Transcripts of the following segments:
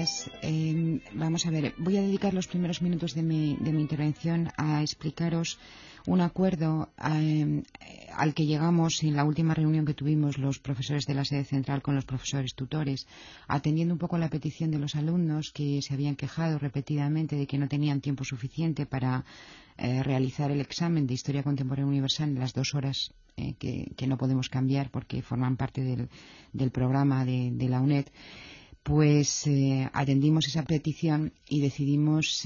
días. Vamos a ver, voy a dedicar los primeros minutos de mi intervención a explicaros un acuerdo al que llegamos en la última reunión que tuvimos los profesores de la sede central con los profesores tutores, atendiendo un poco la petición de los alumnos que se habían quejado repetidamente de que no tenían tiempo suficiente para realizar el examen de Historia Contemporánea Universal en las 2 horas que no podemos cambiar porque forman parte del programa de la UNED. Pues atendimos esa petición y decidimos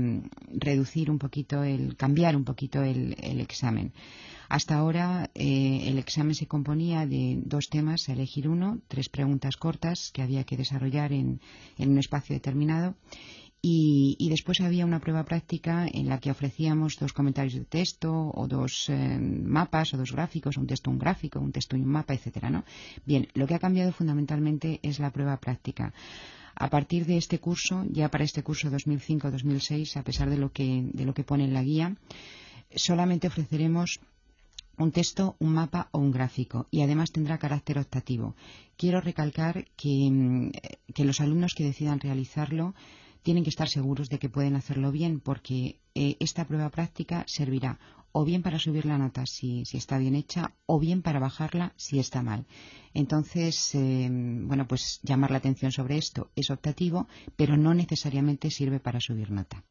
cambiar un poquito el examen. Hasta ahora el examen se componía de 2 temas, a elegir uno, 3 preguntas cortas que había que desarrollar en un espacio determinado. Y después había una prueba práctica en la que ofrecíamos 2 comentarios de texto o 2 mapas o 2 gráficos, un texto, un gráfico, un texto y un mapa, etcétera, ¿no? Bien, lo que ha cambiado fundamentalmente es la prueba práctica. A partir de este curso, ya para este curso 2005-2006, a pesar de lo que pone en la guía, solamente ofreceremos un texto, un mapa o un gráfico, y además tendrá carácter optativo. Quiero recalcar que los alumnos que decidan realizarlo tienen que estar seguros de que pueden hacerlo bien, porque esta prueba práctica servirá o bien para subir la nota si está bien hecha, o bien para bajarla si está mal. Entonces, pues llamar la atención sobre esto. Es optativo, pero no necesariamente sirve para subir nota.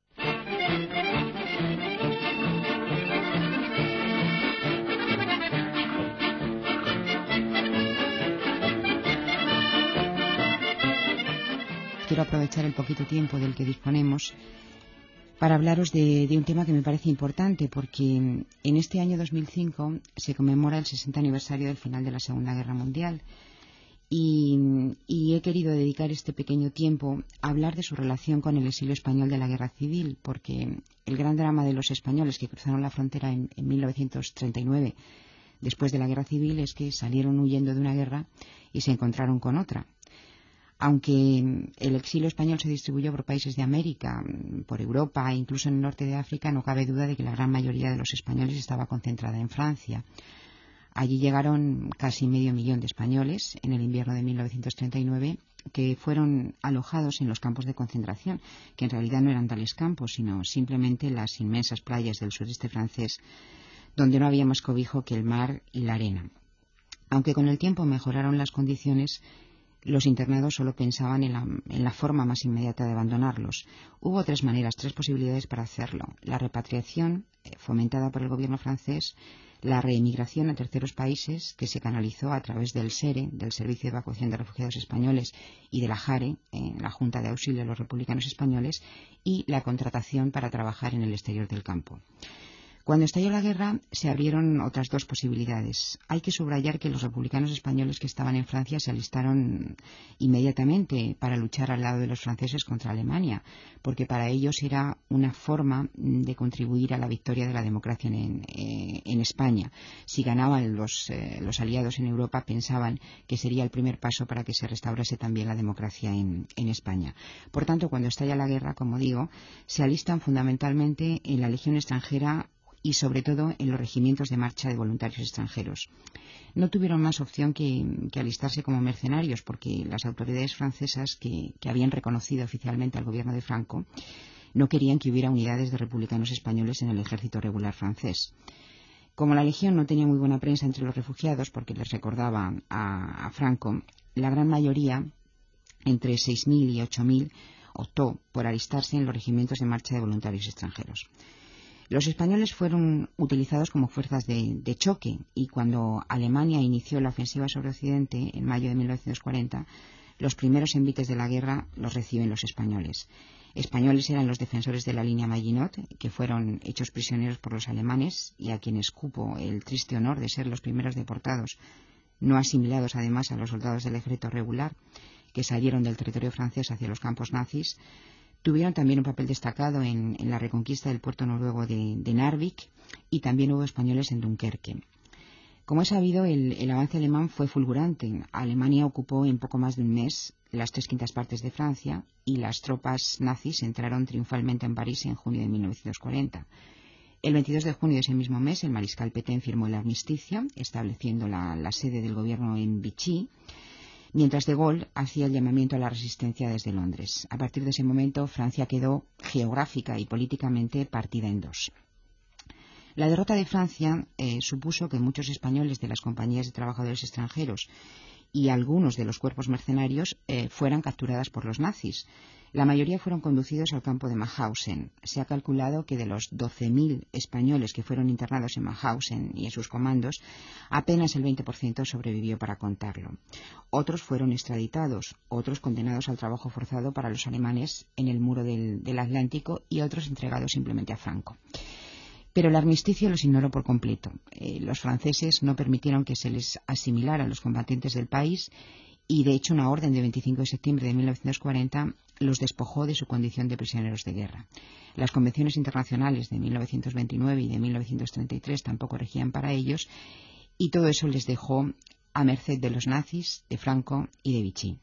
Quiero aprovechar el poquito tiempo del que disponemos para hablaros de un tema que me parece importante, porque en este año 2005 se conmemora el 60 aniversario del final de la Segunda Guerra Mundial y he querido dedicar este pequeño tiempo a hablar de su relación con el exilio español de la Guerra Civil, porque el gran drama de los españoles que cruzaron la frontera en 1939 después de la Guerra Civil es que salieron huyendo de una guerra y se encontraron con otra. Aunque el exilio español se distribuyó por países de América, por Europa e incluso en el norte de África, no cabe duda de que la gran mayoría de los españoles estaba concentrada en Francia. Allí llegaron casi 500.000 de españoles en el invierno de 1939 que fueron alojados en los campos de concentración, que en realidad no eran tales campos, sino simplemente las inmensas playas del sureste francés, donde no había más cobijo que el mar y la arena. Aunque con el tiempo mejoraron las condiciones, los internados solo pensaban en la forma más inmediata de abandonarlos. Hubo 3 maneras, 3 posibilidades para hacerlo: la repatriación, fomentada por el gobierno francés; la reemigración a terceros países, que se canalizó a través del SERE, del Servicio de Evacuación de Refugiados Españoles, y de la JARE, la Junta de Auxilio a los Republicanos Españoles; y la contratación para trabajar en el exterior del campo. Cuando estalló la guerra se abrieron otras 2 posibilidades. Hay que subrayar que los republicanos españoles que estaban en Francia se alistaron inmediatamente para luchar al lado de los franceses contra Alemania, porque para ellos era una forma de contribuir a la victoria de la democracia en España. Si ganaban los aliados en Europa, pensaban que sería el primer paso para que se restaurase también la democracia en España. Por tanto, cuando estalla la guerra, como digo, se alistan fundamentalmente en la Legión extranjera y sobre todo en los regimientos de marcha de voluntarios extranjeros. No tuvieron más opción que alistarse como mercenarios, porque las autoridades francesas, que habían reconocido oficialmente al gobierno de Franco, no querían que hubiera unidades de republicanos españoles en el ejército regular francés. Como la Legión no tenía muy buena prensa entre los refugiados, porque les recordaba a Franco, la gran mayoría, entre 6.000 y 8.000, optó por alistarse en los regimientos de marcha de voluntarios extranjeros. Los españoles fueron utilizados como fuerzas de choque, y cuando Alemania inició la ofensiva sobre Occidente en mayo de 1940, los primeros envites de la guerra los reciben los españoles. Españoles eran los defensores de la línea Maginot, que fueron hechos prisioneros por los alemanes y a quienes cupo el triste honor de ser los primeros deportados, no asimilados además a los soldados del ejército regular, que salieron del territorio francés hacia los campos nazis. Tuvieron también un papel destacado en la reconquista del puerto noruego de Narvik, y también hubo españoles en Dunkerque. Como es sabido, el avance alemán fue fulgurante. Alemania ocupó en poco más de un mes las 3/5 partes de Francia, y las tropas nazis entraron triunfalmente en París en junio de 1940. El 22 de junio de ese mismo mes, el mariscal Pétain firmó el armisticio, estableciendo la sede del gobierno en Vichy. mientras de Gaulle hacía el llamamiento a la resistencia desde Londres. A partir de ese momento, Francia quedó geográfica y políticamente partida en dos. La derrota de Francia supuso que muchos españoles de las compañías de trabajadores extranjeros y algunos de los cuerpos mercenarios fueran capturadas por los nazis. La mayoría fueron conducidos al campo de Mauthausen. Se ha calculado que de los 12.000 españoles que fueron internados en Mauthausen y en sus comandos, apenas el 20% sobrevivió para contarlo. Otros fueron extraditados, otros condenados al trabajo forzado para los alemanes en el muro del Atlántico y otros entregados simplemente a Franco. Pero el armisticio los ignoró por completo. Los franceses no permitieron que se les asimilara a los combatientes del país y, de hecho, una orden de 25 de septiembre de 1940 los despojó de su condición de prisioneros de guerra. Las convenciones internacionales de 1929 y de 1933 tampoco regían para ellos y todo eso les dejó a merced de los nazis, de Franco y de Vichy.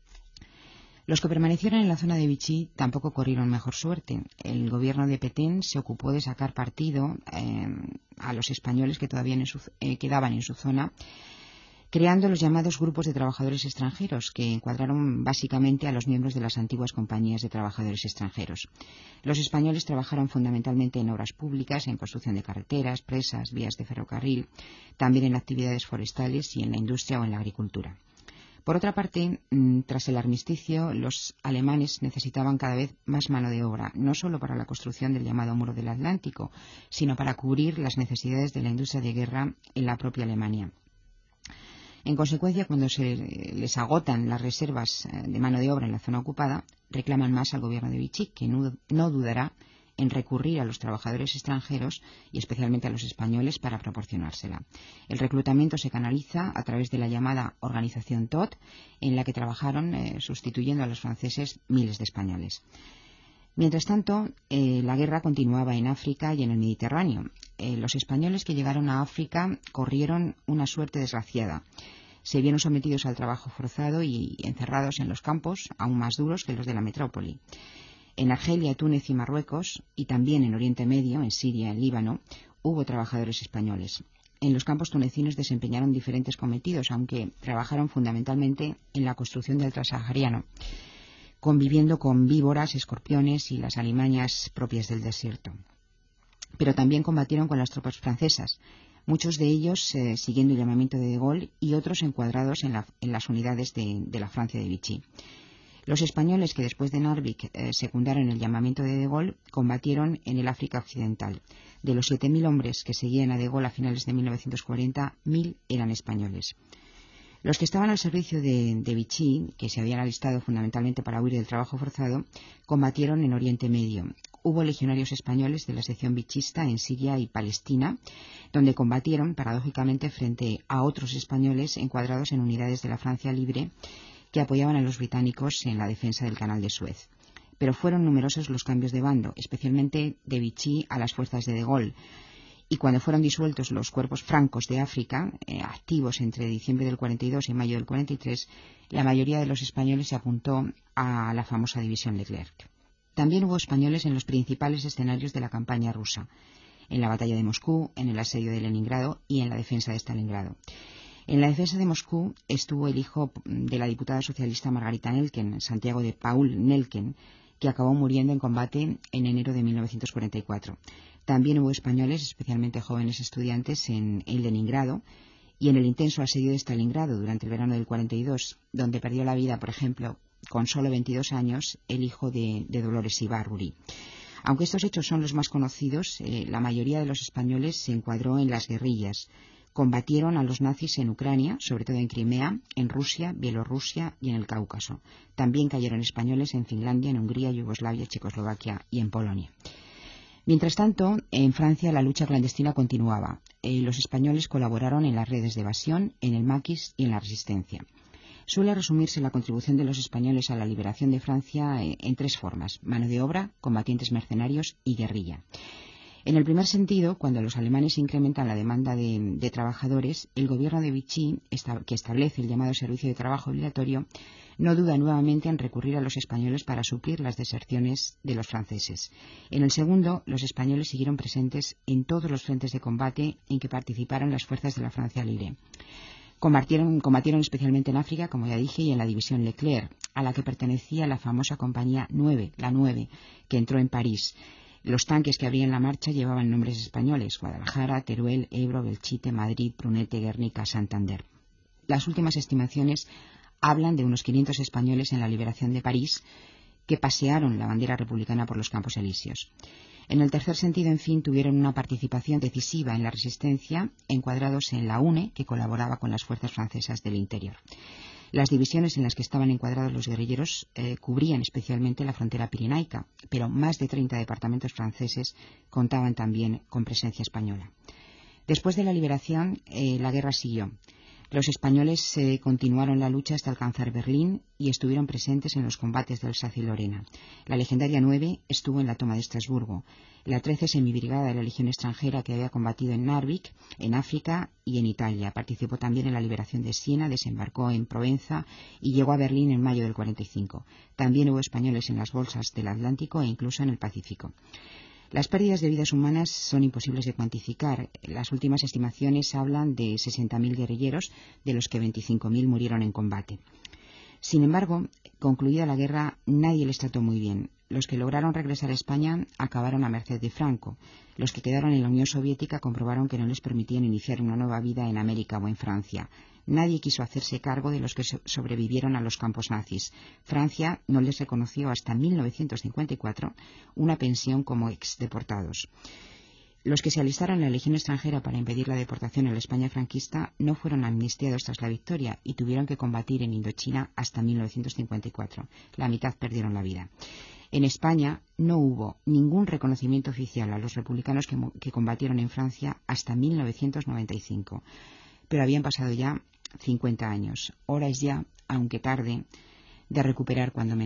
Los que permanecieron en la zona de Vichy tampoco corrieron mejor suerte. El gobierno de Pétain se ocupó de sacar partido a los españoles que todavía quedaban en su zona, creando los llamados grupos de trabajadores extranjeros, que encuadraron básicamente a los miembros de las antiguas compañías de trabajadores extranjeros. Los españoles trabajaron fundamentalmente en obras públicas, en construcción de carreteras, presas, vías de ferrocarril, también en actividades forestales y en la industria o en la agricultura. Por otra parte, tras el armisticio, los alemanes necesitaban cada vez más mano de obra, no solo para la construcción del llamado Muro del Atlántico, sino para cubrir las necesidades de la industria de guerra en la propia Alemania. En consecuencia, cuando se les agotan las reservas de mano de obra en la zona ocupada, reclaman más al gobierno de Vichy, que no dudará en recurrir a los trabajadores extranjeros y especialmente a los españoles para proporcionársela. El reclutamiento se canaliza a través de la llamada Organización Todt, en la que trabajaron sustituyendo a los franceses miles de españoles. Mientras tanto, la guerra continuaba en África y en el Mediterráneo. Los españoles que llegaron a África corrieron una suerte desgraciada. Se vieron sometidos al trabajo forzado y encerrados en los campos, aún más duros que los de la metrópoli. En Argelia, Túnez y Marruecos, y también en Oriente Medio, en Siria, en Líbano, hubo trabajadores españoles. En los campos tunecinos desempeñaron diferentes cometidos, aunque trabajaron fundamentalmente en la construcción del Transahariano, conviviendo con víboras, escorpiones y las alimañas propias del desierto. Pero también combatieron con las tropas francesas, muchos de ellos siguiendo el llamamiento de Gaulle y otros encuadrados en las unidades de la Francia de Vichy. Los españoles que después de Narvik secundaron el llamamiento de Gaulle combatieron en el África Occidental. De los 7.000 hombres que seguían a de Gaulle a finales de 1940, 1.000 eran españoles. Los que estaban al servicio de Vichy, que se habían alistado fundamentalmente para huir del trabajo forzado, combatieron en Oriente Medio. Hubo legionarios españoles de la sección vichista en Siria y Palestina, donde combatieron, paradójicamente, frente a otros españoles encuadrados en unidades de la Francia Libre, que apoyaban a los británicos en la defensa del Canal de Suez. Pero fueron numerosos los cambios de bando, especialmente de Vichy a las fuerzas de Gaulle. Y cuando fueron disueltos los cuerpos francos de África, activos entre diciembre del 42 y mayo del 43, la mayoría de los españoles se apuntó a la famosa división Leclerc. También hubo españoles en los principales escenarios de la campaña rusa, en la batalla de Moscú, en el asedio de Leningrado y en la defensa de Stalingrado. En la defensa de Moscú estuvo el hijo de la diputada socialista Margarita Nelken, Santiago de Paul Nelken, que acabó muriendo en combate en enero de 1944. También hubo españoles, especialmente jóvenes estudiantes, en Leningrado y en el intenso asedio de Stalingrado durante el verano del 42, donde perdió la vida, por ejemplo, con solo 22 años, el hijo de Dolores Ibárruri. Aunque estos hechos son los más conocidos, la mayoría de los españoles se encuadró en las guerrillas. Combatieron a los nazis en Ucrania, sobre todo en Crimea, en Rusia, Bielorrusia y en el Cáucaso. También cayeron españoles en Finlandia, en Hungría, Yugoslavia, Checoslovaquia y en Polonia. Mientras tanto, en Francia la lucha clandestina continuaba. Los españoles colaboraron en las redes de evasión, en el maquis y en la resistencia. Suele resumirse la contribución de los españoles a la liberación de Francia en tres formas: mano de obra, combatientes mercenarios y guerrilla. En el primer sentido, cuando los alemanes incrementan la demanda de trabajadores, el gobierno de Vichy, que establece el llamado servicio de trabajo obligatorio, no duda nuevamente en recurrir a los españoles para suplir las deserciones de los franceses. En el segundo, los españoles siguieron presentes en todos los frentes de combate en que participaron las fuerzas de la Francia Libre. Combatieron especialmente en África, como ya dije, y en la división Leclerc, a la que pertenecía la famosa compañía 9, la 9, que entró en París. Los tanques que abrían la marcha llevaban nombres españoles: Guadalajara, Teruel, Ebro, Belchite, Madrid, Brunete, Guernica, Santander. Las últimas estimaciones hablan de unos 500 españoles en la liberación de París que pasearon la bandera republicana por los Campos Elíseos. En el tercer sentido, en fin, tuvieron una participación decisiva en la resistencia, encuadrados en la UNE, que colaboraba con las fuerzas francesas del interior. Las divisiones en las que estaban encuadrados los guerrilleros cubrían especialmente la frontera pirenaica, pero más de 30 departamentos franceses contaban también con presencia española. Después de la liberación, la guerra siguió. Los españoles continuaron la lucha hasta alcanzar Berlín y estuvieron presentes en los combates de Alsacia y Lorena. La legendaria 9 estuvo en la toma de Estrasburgo. La 13 semibrigada de la Legión extranjera, que había combatido en Narvik, en África y en Italia. Participó también en la liberación de Siena, desembarcó en Provenza y llegó a Berlín en mayo del 45. También hubo españoles en las bolsas del Atlántico e incluso en el Pacífico. Las pérdidas de vidas humanas son imposibles de cuantificar. Las últimas estimaciones hablan de 60.000 guerrilleros, de los que 25.000 murieron en combate. Sin embargo, concluida la guerra, nadie les trató muy bien. Los que lograron regresar a España acabaron a merced de Franco. Los que quedaron en la Unión Soviética comprobaron que no les permitían iniciar una nueva vida en América o en Francia. Nadie quiso hacerse cargo de los que sobrevivieron a los campos nazis. Francia no les reconoció hasta 1954 una pensión como exdeportados. Los que se alistaron en la Legión extranjera para impedir la deportación a la España franquista no fueron amnistiados tras la victoria y tuvieron que combatir en Indochina hasta 1954. La mitad perdieron la vida. En España no hubo ningún reconocimiento oficial a los republicanos que combatieron en Francia hasta 1995. Pero habían pasado ya 50 años. Hora es ya, aunque tarde, de recuperar cuando menos